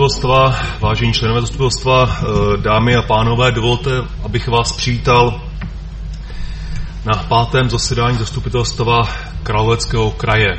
zastupitelstva, vážení členové zastupitelstva, dámy a pánové, dovolte, abych vás přivítal na 5. zasedání zastupitelstva Královéckého kraje.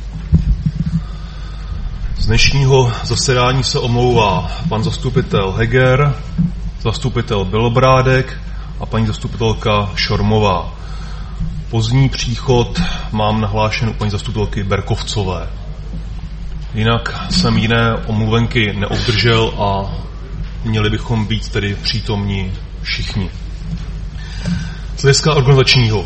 Z dnešního zasedání se omlouvá pan zastupitel Heger, zastupitel Bělobrádek a paní zastupitelka Šormová. Pozdní příchod mám nahlášen u paní zastupitelky Berkovcové. Jinak jsem jiné omluvenky neobdržel a měli bychom být tedy přítomní všichni. Z hlediska organizačního.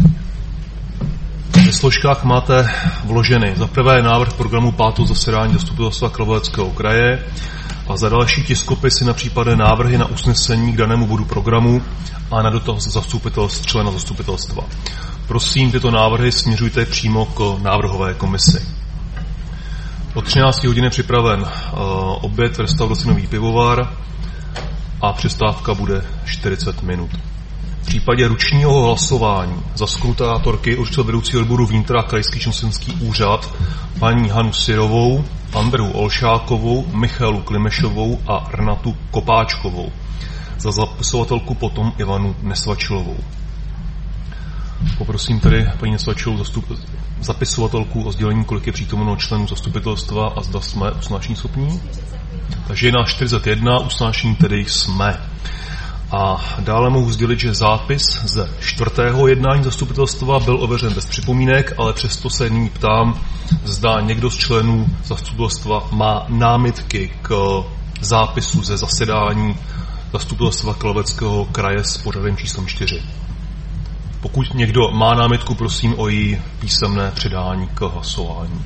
Ve složkách máte vloženy za prvé návrh programu 5. zasedání zastupitelstva Královéckého kraje a za další tiskopisy na případné návrhy na usnesení k danému bodu programu a na dotaz člena zastupitelstva. Prosím, tyto návrhy směřujte přímo k návrhové komisi. O 13 hodin je připraven oběd v restauraci Nový pivovar a přestávka bude 40 minut. V případě ručního hlasování za skrutátorky určil vedoucí odboru vnitra krajský členský úřad paní Hanu Syrovou, Andreu Olšákovou, Michalu Klimešovou a Renatu Kopáčkovou. Za zapisovatelku potom Ivanu Nesvačilovou. Poprosím tedy paní Nesvačilovou zapisovatelku o sdělení, kolik je přítomno členů zastupitelstva a zda jsme usnášení schopní. Takže je nás 41, usnášení tedy jsme. A dále mohu sdělit, že zápis ze 4. jednání zastupitelstva byl ověřen bez připomínek, ale přesto se nyní ptám, zda někdo z členů zastupitelstva má námitky k zápisu ze zasedání zastupitelstva Královéckého kraje s pořadem číslem 4. Pokud někdo má námitku, prosím o její písemné předání k hlasování.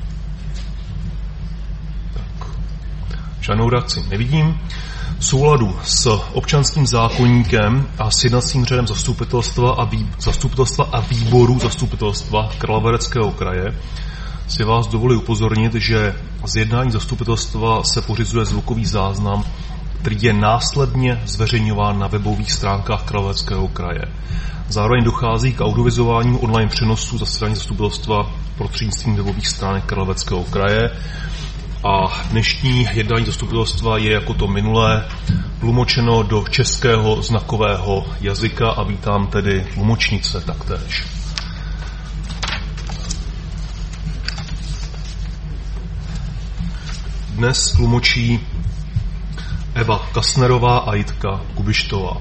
Tak. Žádnou reakci nevidím. V souladu s občanským zákoníkem a s jednacím řádem zastupitelstva a výboru zastupitelstva Královéckého kraje si vás dovolím upozornit, že z jednání zastupitelstva se pořizuje zvukový záznam, který je následně zveřejňován na webových stránkách Královéckého kraje. Zároveň dochází k audiovizuálnímu online přenosu zasedání zastupitelstva prostřednictvím webových stránek Královéckého kraje. A dnešní jednání zastupitelstva je jako to minulé tlumočeno do českého znakového jazyka a vítám tedy tlumočnice taktéž. Dnes tlumočí Eva Kasnerová a Jitka Kubištová.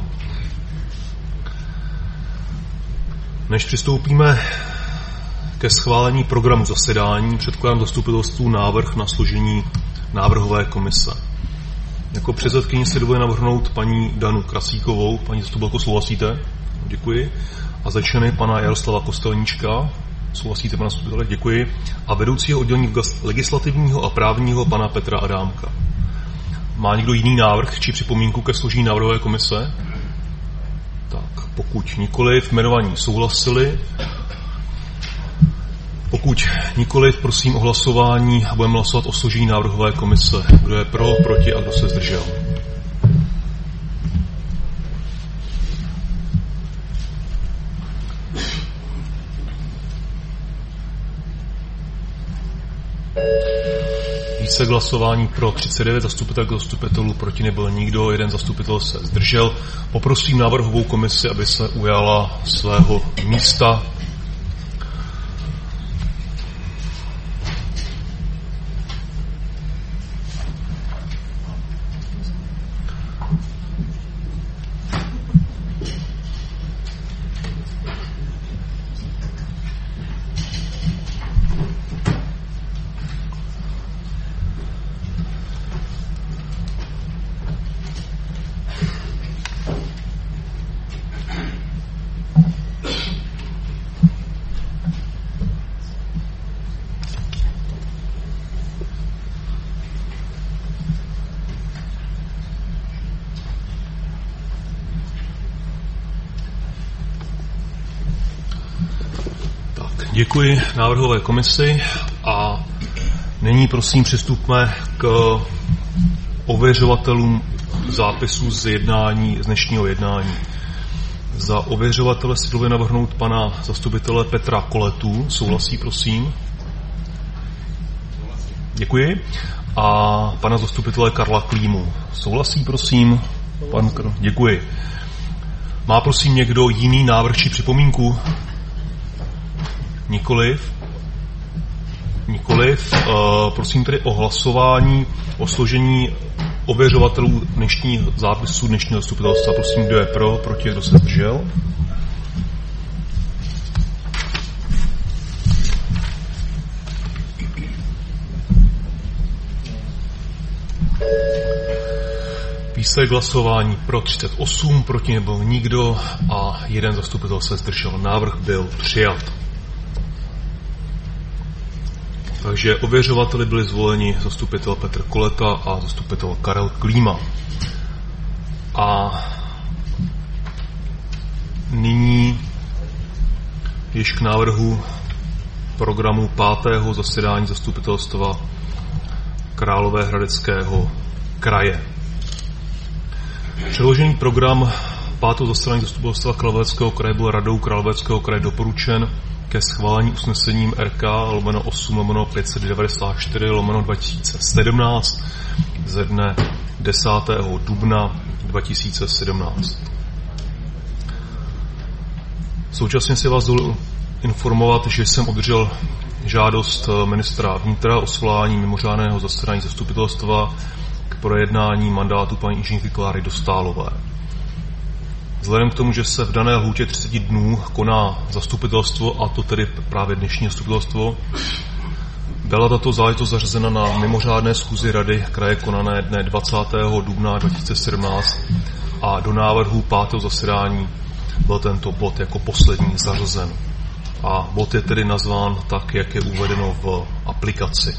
Než přistoupíme ke schválení programu zasedání, předkládám zastupitelstvu návrh na složení návrhové komise. Jako předsedkyni si dovolím navrhnout paní Danu Krasíkovou. Paní zastupitelko, souhlasíte? Děkuji. A za členy pana Jaroslava Kostelníčka. Souhlasíte, pana zastupitele? Děkuji. A vedoucího oddělení legislativního a právního pana Petra Adámka. Má někdo jiný návrh či připomínku ke složení návrhové komise? Tak, pokud nikoliv, jmenovaní souhlasili. Pokud nikoliv, prosím o hlasování a budeme hlasovat o složení návrhové komise. Kdo je pro, proti a kdo se zdržel? Více k hlasování pro 39 zastupitelů, proti nebyl nikdo, jeden zastupitel se zdržel. Poprosím návrhovou komisi, aby se ujala svého místa. Děkuji návrhové komisi a nyní prosím přistupme k ověřovatelům zápisu z dnešního jednání. Za ověřovatele si dovolím navrhnout pana zastupitele Petra Koletu. Souhlasí, prosím? Děkuji. A pana zastupitele Karla Klímu. Souhlasí, prosím? Děkuji. Má prosím někdo jiný návrh či připomínku? Nikoliv. Prosím tedy o hlasování o složení ověřovatelů zápisu dnešního zastupitelstva. Prosím, kdo je pro, proti, kdo se zdržel. Výsledek hlasování pro 38, proti nebyl nikdo a jeden zastupitel se zdržel. Návrh byl přijat. Takže ověřovateli byli zvoleni zastupitel Petr Koleta a zastupitel Karel Klíma. A nyní již k návrhu programu 5. zasedání zastupitelstva Královéhradeckého kraje. Předložený program 5. zasedání zastupitelstva Královéhradeckého kraje byl Radou Královéhradeckého kraje doporučen ke schválení usnesením RK /8/594/2017 ze dne 10. dubna 2017. Současně si vás dovolím informovat, že jsem obdržel žádost ministra vnitra o svolání mimořádného zasedání zastupitelstva k projednání mandátu paní inženýrky Kláry Dostálové. Vzhledem k tomu, že se v dané lhůtě 30 dnů koná zastupitelstvo, a to tedy právě dnešní zastupitelstvo, byla tato záležitost zařazena na mimořádné schůzi Rady kraje konané dne 20. dubna 2017 a do návrhu 5. zasedání byl tento bod jako poslední zařazen. A bod je tedy nazván tak, jak je uvedeno v aplikaci.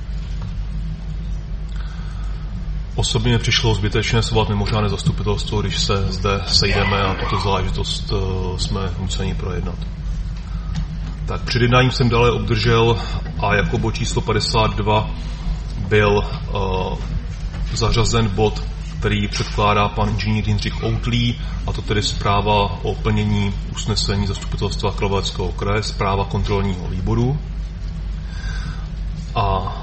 Osobně přišlo zbytečné svolat mimořádné zastupitelstvo, když se zde sejdeme a tuto záležitost jsme nuceni projednat. Tak před jednáním jsem dále obdržel a jako bod číslo 52 byl zařazen bod, který předkládá pan inženýr Jindřich Outlý, a to tedy zpráva o plnění usnesení zastupitelstva Královéhradeckého kraje, zpráva kontrolního výboru. A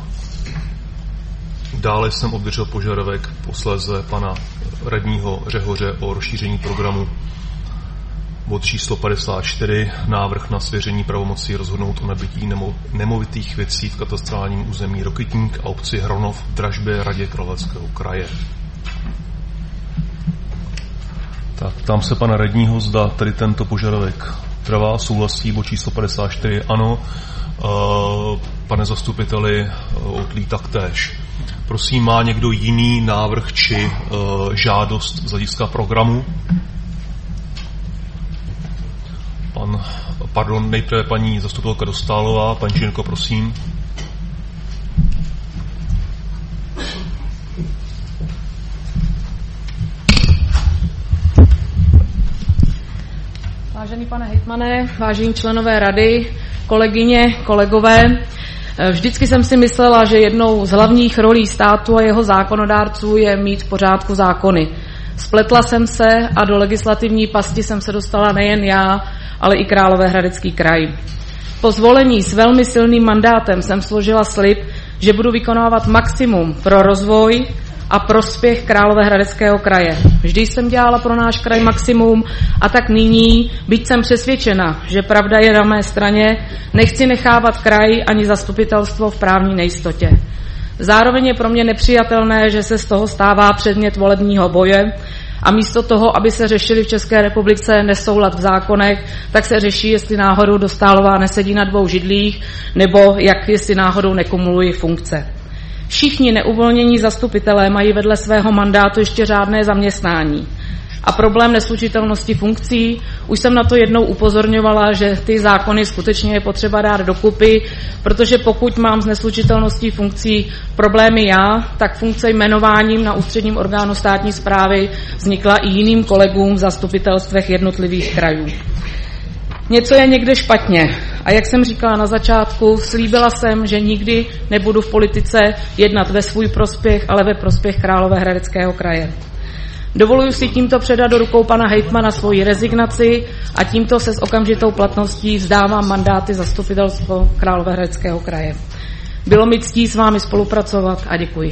dále jsem obdržel požadavek posléze pana radního Řehoře o rozšíření programu bod číslo 54, návrh na svěření pravomocí rozhodnout o nabytí nemovitých věcí v katastrálním území Rokytník a obci Hronov v dražbě Radě Královéhradeckého kraje. Tak ptám se pana radního, zda tady tento požadavek trvá, souhlasí, bod číslo 54, ano. Pane zastupiteli Outlý taktéž. Prosím, má někdo jiný návrh či žádost z hlediska programu? Nejprve paní zastupitelka Dostálová. Paní Činko, prosím. Vážený pane hejtmane, vážení členové rady, kolegyně, kolegové, vždycky jsem si myslela, že jednou z hlavních rolí státu a jeho zákonodárců je mít v pořádku zákony. Spletla jsem se a do legislativní pasti jsem se dostala nejen já, ale i Královéhradecký kraj. Po zvolení s velmi silným mandátem jsem složila slib, že budu vykonávat maximum pro rozvoj a prospěch Královéhradeckého kraje. Vždy jsem dělala pro náš kraj maximum a tak nyní, byť jsem přesvědčena, že pravda je na mé straně, nechci nechávat kraj ani zastupitelstvo v právní nejistotě. Zároveň je pro mě nepřijatelné, že se z toho stává předmět volebního boje a místo toho, aby se řešili v České republice nesoulad v zákonech, tak se řeší, jestli náhodou Dostálová nesedí na dvou židlích nebo jestli náhodou nekumulují funkce. Všichni neuvolnění zastupitelé mají vedle svého mandátu ještě řádné zaměstnání. A problém neslučitelnosti funkcí, už jsem na to jednou upozorňovala, že ty zákony skutečně je potřeba dát dokupy, protože pokud mám s neslučitelností funkcí problémy já, tak funkce jmenováním na ústředním orgánu státní správy vznikla i jiným kolegům v zastupitelstvech jednotlivých krajů. Něco je někde špatně a jak jsem říkala na začátku, slíbila jsem, že nikdy nebudu v politice jednat ve svůj prospěch, ale ve prospěch Královéhradeckého kraje. Dovoluji si tímto předat do rukou pana hejtmana svoji rezignaci a tímto se s okamžitou platností vzdávám mandáty zastupitelstva Královéhradeckého kraje. Bylo mi ctí s vámi spolupracovat a děkuji.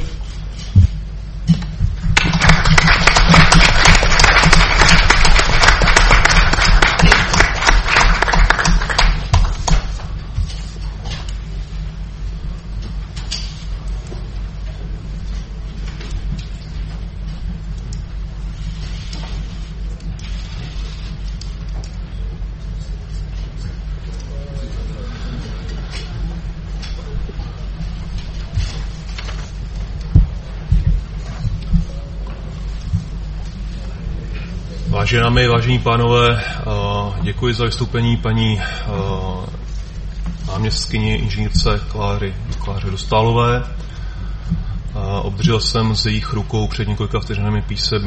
Vážené dámy, vážení pánové, děkuji za vystoupení paní náměstkyni inženýrce Kláře Dostálové. Obdržel jsem z jejich rukou před několika vteřinami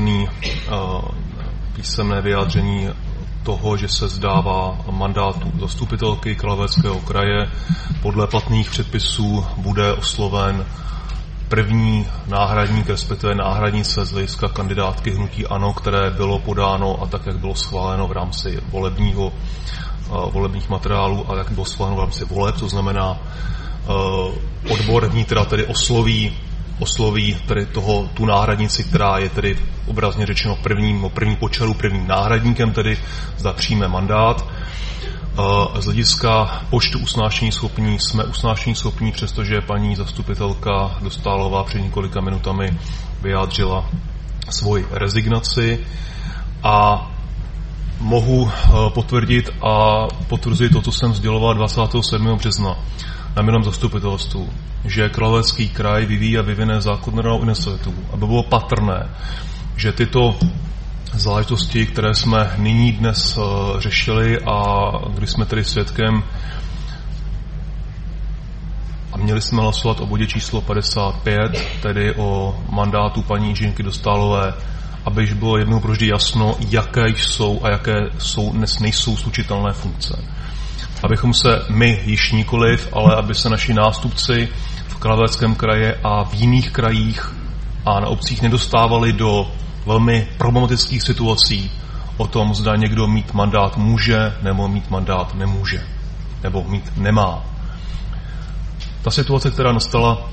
písemné vyjádření toho, že se zdává mandátu zastupitelky Královéhradeckého kraje. Podle platných předpisů bude osloven první náhradník, respektive náhradnice z hlediska kandidátky hnutí ANO, které bylo podáno a tak, jak bylo schváleno v rámci volebních materiálů a jak bylo schváleno v rámci voleb, to znamená odbor vnitra tedy osloví tedy tu náhradnici, která je tedy obrazně řečeno první počaru, prvním náhradníkem, tedy zda přijme mandát. Z hlediska počtu usnášení schopní jsme usnášení schopní, přestože paní zastupitelka Dostálová před několika minutami vyjádřila svoji rezignaci a mohu potvrdit a potvrzuji to, co jsem sděloval 27. března na minulém zastupitelstvu, že Královéhradecký kraj vyvíjí a vyvine zákonodárnou iniciativu, aby bylo patrné, že tyto záležitosti, které jsme nyní dnes řešili a kdy jsme tedy svědkem a měli jsme hlasovat o bodě číslo 55, tedy o mandátu paní inženýrky Dostálové, aby již bylo jednou provždy jasno, jaké jsou a jaké dnes nejsou slučitelné funkce. Abychom se my již nikoliv, ale aby se naši nástupci v Královéhradeckém kraji a v jiných krajích a na obcích nedostávali do velmi problematických situací o tom, zda někdo mít mandát může, nebo mít mandát nemůže, nebo mít nemá. Ta situace, která nastala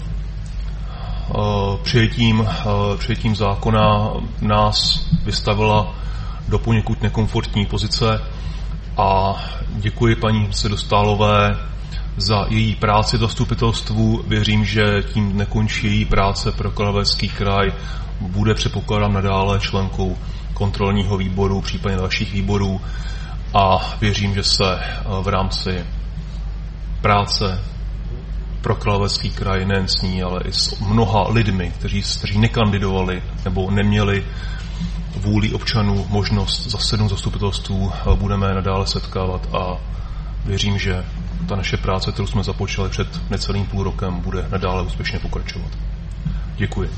přijetím zákona, nás vystavila do poněkud nekomfortní pozice a děkuji paní Dostálové za její práci v zastupitelstvu. Věřím, že tím nekončí její práce pro Královéhradecký kraj. Bude, předpokládám, nadále členkou kontrolního výboru, případně dalších výborů a věřím, že se v rámci práce pro Královéhradecký kraj nejen s ní, ale i s mnoha lidmi, kteří nekandidovali nebo neměli vůli občanů možnost zasednout zastupitelstvu, budeme nadále setkávat a věřím, že ta naše práce, kterou jsme započali před necelým půl rokem, bude nadále úspěšně pokračovat. Děkuji.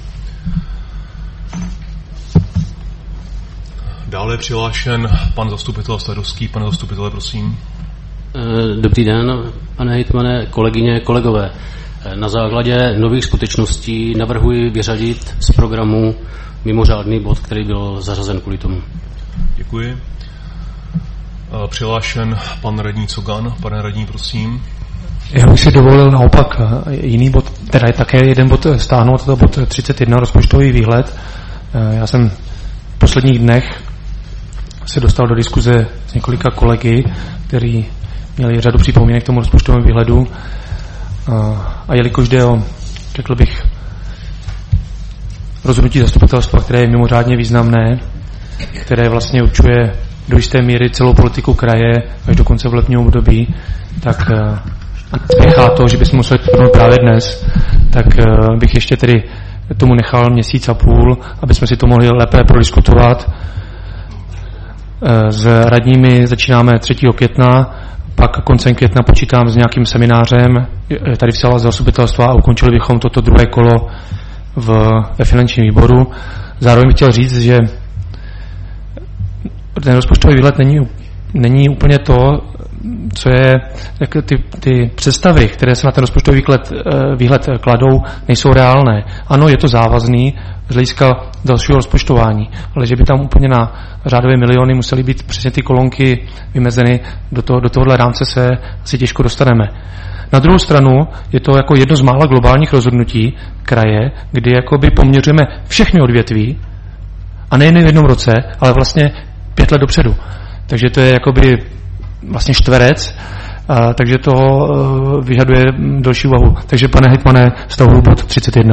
Dále je přihlášen pan zastupitel Sadovský. Pane zastupitele, prosím. Dobrý den, pane hejtmane, kolegyně, kolegové. Na základě nových skutečností navrhuji vyřadit z programu mimořádný bod, který byl zařazen kvůli tomu. Děkuji. Přihlášen pan radní Cogan. Pane radní, prosím. Já bych si dovolil naopak jiný bod, teda je také jeden bod stáhnout, to bod 31, rozpočtový výhled. Já jsem v posledních dnech se dostal do diskuze s několika kolegy, kteří měli řadu připomínek k tomu rozpočtovému výhledu. A jelikož jde o, řekl bych, rozhodnutí zastupitelstva, které je mimořádně významné, které vlastně určuje do jisté míry celou politiku kraje až do konce volebního období, tak spěchá to, že bychom museli podnout právě dnes, tak bych ještě tedy tomu nechal měsíc a půl, aby jsme si to mohli lépe prodiskutovat. S radními začínáme 3. května, pak koncem května počítám s nějakým seminářem tady v sále zastupitelstva a ukončili bychom toto druhé kolo ve finančním výboru. Zároveň bych chtěl říct, že ten rozpočtový výhled není úplně to, co je, jak ty představy, které se na ten rozpočtový výhled kladou, nejsou reálné. Ano, je to závazný z hlediska dalšího rozpočtování, ale že by tam úplně na řádové miliony musely být přesně ty kolonky vymezeny, do tohohle rámce se asi těžko dostaneme. Na druhou stranu je to jako jedno z mála globálních rozhodnutí kraje, kdy jakoby poměřujeme všechny odvětví a nejen v jednom roce, ale vlastně 5 let dopředu. Takže to je jakoby vlastně čtverec, takže to vyžaduje další úvahu. Takže pane hejtmane, stahuji bod 31.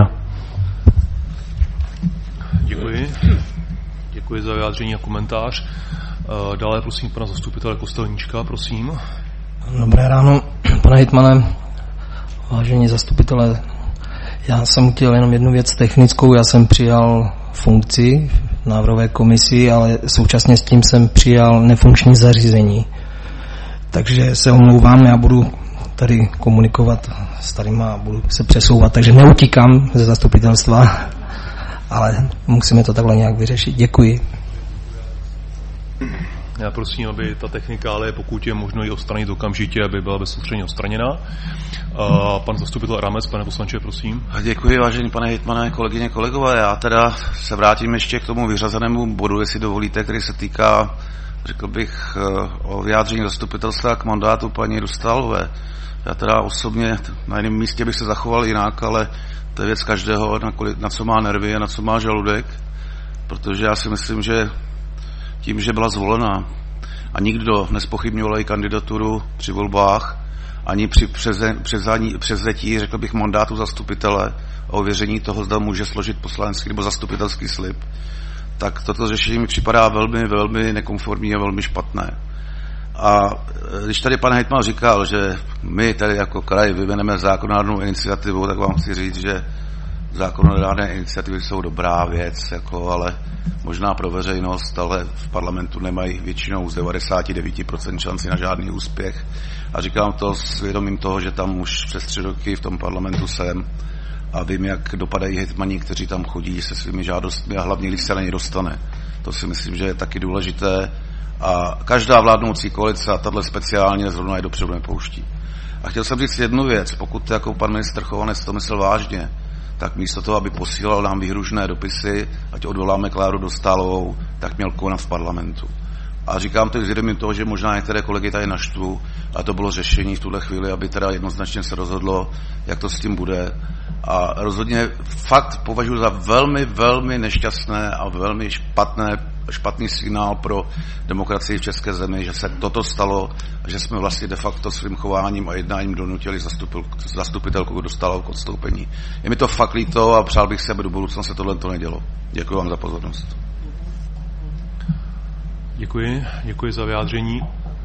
Děkuji. Děkuji za vyjádření a komentář. Dále prosím pana zastupitele Kostelníčka, prosím. Dobré ráno, pane hejtmane, vážení zastupitelé. Já jsem chtěl jenom jednu věc technickou. Já jsem přijal funkci v návrhové komisi, ale současně s tím jsem přijal nefunkční zařízení. Takže se omlouvám, já budu tady komunikovat s tadyma a budu se přesouvat, takže neutíkám ze zastupitelstva, ale musíme to takhle nějak vyřešit. Děkuji. Já prosím, aby ta technikálie, pokud je možno ji odstranit okamžitě, aby byla bezprostředně odstraněna. Pan zastupitel Adamec, pane poslanče, prosím. Děkuji, vážený pane hejtmane, kolegyně, kolegové. Já teda se vrátím ještě k tomu vyřazenému bodu, jestli dovolíte, který se týká, řekl bych, o vyjádření zastupitelstva k mandátu paní Dostálové. Já teda osobně na jiném místě bych se zachoval jinak, ale to je věc každého, na co má nervy a na co má žaludek, protože já si myslím, že tím, že byla zvolena a nikdo nezpochybňoval její kandidaturu při volbách, ani při převzetí, řekl bych, mandátu zastupitele a ověření toho, zda může složit poslanecký nebo zastupitelský slib, tak toto řešení mi připadá velmi, velmi nekonformní a velmi špatné. A když tady pan hejtman říkal, že my tady jako kraj vyvineme zákonodárnou iniciativu, tak vám chci říct, že zákonodárné iniciativy jsou dobrá věc, jako, ale možná pro veřejnost, ale v parlamentu nemají většinou z 99% šanci na žádný úspěch. A říkám to s vědomím toho, že tam už přes 3 roky v tom parlamentu jsem a vím, jak dopadají hejtmani, kteří tam chodí se svými žádostmi a hlavně, když se na ně dostane. To si myslím, že je taky důležité a každá vládnoucí koalice a tato speciálně zrovna je dopředu nepouští. A chtěl jsem říct jednu věc, pokud jako pan ministr Chovanec to myslel vážně, tak místo toho, aby posílal nám výhružné dopisy, ať odvoláme Kláru Dostálovou, tak měl konat v parlamentu. A říkám to vzhledem toho, že možná některé kolegy tady naštvu, a to bylo řešení v tuhle chvíli, aby teda jednoznačně se rozhodlo, jak to s tím bude. A rozhodně fakt považuji za velmi, velmi nešťastné a velmi špatný signál pro demokracii v české zemi, že se toto stalo a že jsme vlastně de facto svým chováním a jednáním donutili zastupitelku Dostálovou k odstoupení. Je mi to fakt líto a přál bych si, aby do budoucna se tohle to nedělo. Děkuji vám za pozornost. Děkuji za vyjádření.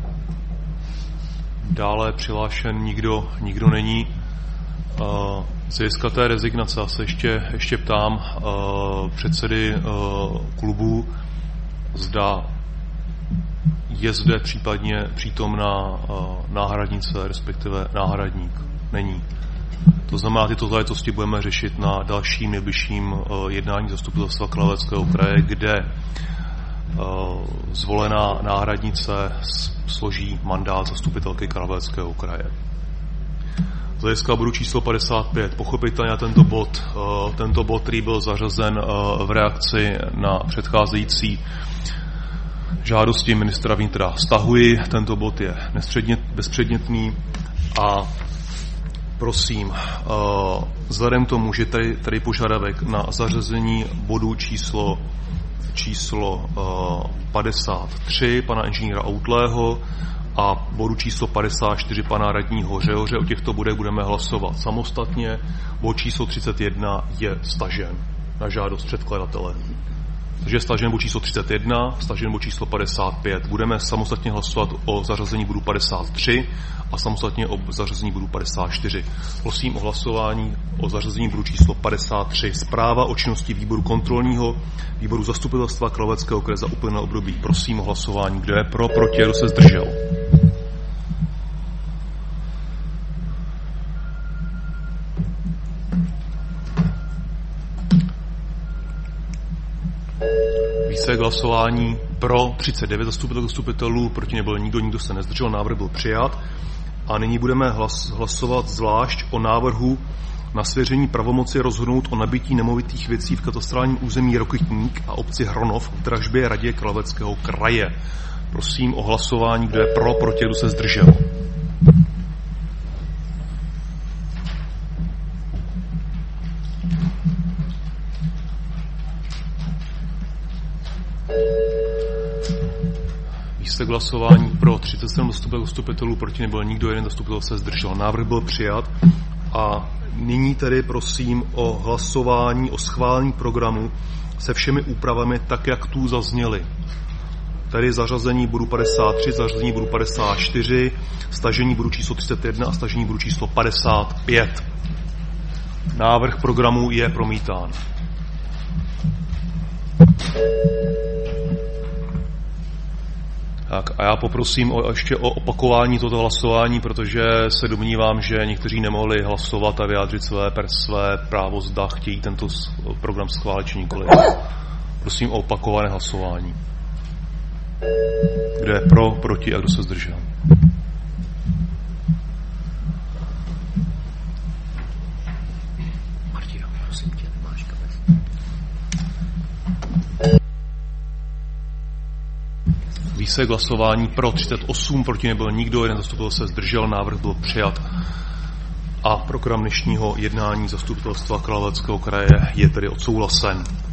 Dále přihlášen nikdo není. Z hlediska té rezignace se ještě ptám předsedy klubu, zda je zde případně přítomná náhradnice, respektive náhradník. Není. To znamená, tyto záležitosti budeme řešit na dalším nejbližším jednání zastupitelstva Karlovarského kraje, kde zvolená náhradnice složí mandát zastupitelky Karlovarského kraje. Z hlediska bodu číslo 55, pochopitelně tento bod, který byl zařazen v reakci na předcházející žádosti ministra vnitra, stahuji, tento bod je bezpředmětný a prosím, vzhledem k tomu, že tady požadavek na zařazení bodu číslo 53 pana inženýra Outlého a bodu číslo 54 pana radního Řehoře, o těchto bodech budeme hlasovat samostatně. Bod číslo 31 je stažen na žádost předkladatele. Takže je stažen bod číslo 31, stažen bod číslo 55. Budeme samostatně hlasovat o zařazení bodu 53 a samostatně o zařazení bodu 54. Prosím o hlasování o zařazení bodu číslo 53. Zpráva o činnosti výboru kontrolního, výboru zastupitelstva Karlovarského kraje za uplynulé období. Prosím o hlasování. Kdo je pro, proti, kdo se zdržel? Výsledek hlasování pro 39 zastupitelů, proti nebyl nikdo se nezdržel, návrh byl přijat. A nyní budeme hlasovat zvlášť o návrhu na svěření pravomoci rozhodnout o nabití nemovitých věcí v katastrálním území Rokytník a obci Hronov v Dražbě radě Karlovarského kraje. Prosím o hlasování, kdo je pro, proti, kdo se zdržel. Výsledek hlasování pro 37 zastupitelů, proti nebyl nikdo, jeden zastupitel se zdržel. Návrh byl přijat a nyní tedy prosím o hlasování, o schválení programu se všemi úpravami tak, jak tu zazněly. Tedy zařazení bodu 53, zařazení bodu 54, stažení bodu číslo 31 a stažení bodu číslo 55. Návrh programu je promítán. Tak a já poprosím ještě o opakování toto hlasování, protože se domnívám, že někteří nemohli hlasovat a vyjádřit své právo, zda chtějí tento program schválit či nikoliv. Prosím o opakované hlasování. Kdo je pro, proti a kdo se zdržel? Martina, prosím tě, máš kapes. Výsledek hlasování pro 38, proti nebyl nikdo, jeden zastupitel se zdržel, návrh byl přijat. A program dnešního jednání zastupitelstva Královéhradeckého kraje je tedy odsouhlasen.